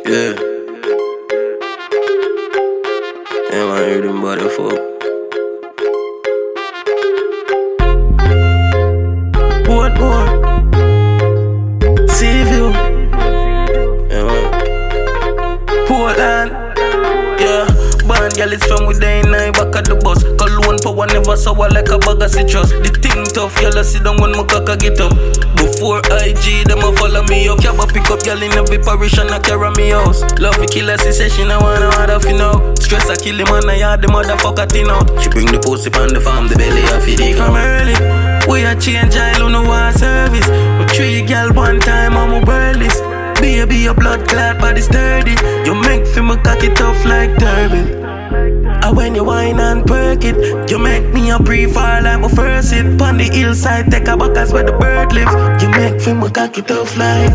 Yeah. Yeah, man, hear them body fuck. What more? See view. Yeah, man. Portland. Yeah. Band girl is from within night back at the bus. Cologne power never sour like a bag of citrus. The thing tough, y'all sit down when my cock get up. Before IG, them a follow me up. Cabba pick up y'all in every parish and I carry me house. Love me killer, she say she no wanna hard you know. Stress I kill him and I had the motherfucker thin out. She bring the pussy on the farm, the belly off it. From early, we a change I don't know what service. But 3 girl one time I'm a burlist. Baby, your blood clot body sturdy. You make me cock it tough like turban. And when you whine and perk it, you make me a pre-fall like my first hit. On the hillside, take a back as where the bird live. You make me cock it tough like.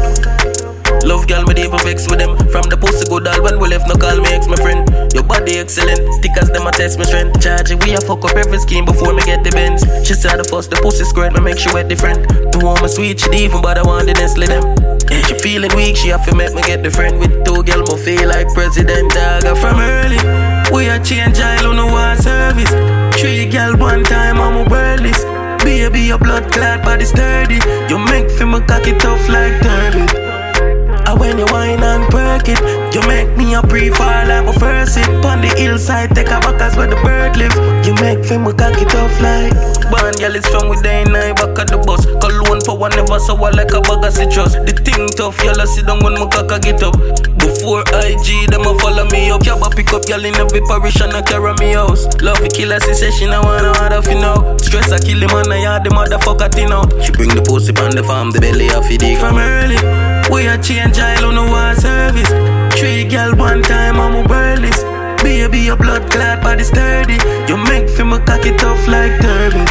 Love girl, me even vex with them. From the pussy good all when we left, no call me ex my friend. Your body excellent, thick as them a test my strength. Charge it, we a fuck up every scheme before me get the bends. She said the first, the pussy squirt, me make she wet different. To all my sweet, she even but I want the Nestle them. Yeah, she feeling weak, she have to make me get the friend. With 2 girl, me feel like president. I got from early, we a change, I don't know what service. 3 girl one time, I'm a burlist. Baby, your blood clot body sturdy. You make me cock it tough like turban. And when you whine and perk it, you make me a pre-fall like my first hit. On the hillside, take a back as where the bird live. You make me cock it off like. Band girl is from within night back at the bus. Cologne power never sour like a bag of citrus. The thing tough, y'all sit down when my cock get up. Before IG, them a follow me up. Cabba pick up y'all in every parish and I carry me house. Love me killer, she say she no wanna hard you know. Stress I kill him and I had the motherfucker thin out. She bring the pussy on the farm, the belly off it. From early, we a change, I don't know what service. 3 girl one time, I'm a burlist. Baby, your blood clot body sturdy. You make me cock it tough like turban.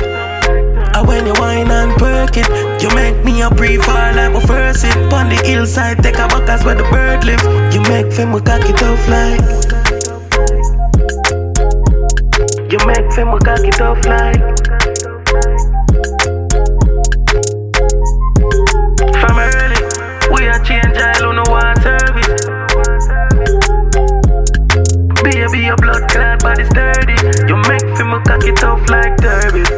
And when you whine and perk it, you make me a pre-fall like my first hit. On the hillside, take a back as where the bird live. You make me cock it tough like. You make me cock it tough like. From early, we a change, I don't know what service. Baby, your blood clot body sturdy. You make me cock it off like derby.